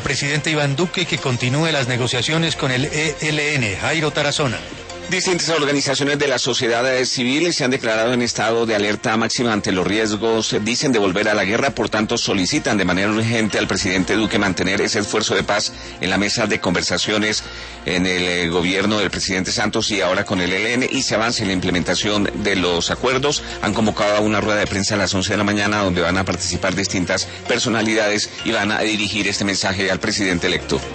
presidente Iván Duque que continúe las negociaciones con el ELN. Jairo Tarazona. Distintas organizaciones de la sociedad civil se han declarado en estado de alerta máxima ante los riesgos, dicen, de volver a la guerra. Por tanto, solicitan de manera urgente al presidente Duque mantener ese esfuerzo de paz en la mesa de conversaciones en el gobierno del presidente Santos y ahora con el ELN, y se avance en la implementación de los acuerdos. Han convocado a una rueda de prensa a las 11 de la mañana donde van a participar distintas personalidades y van a dirigir este mensaje al presidente electo.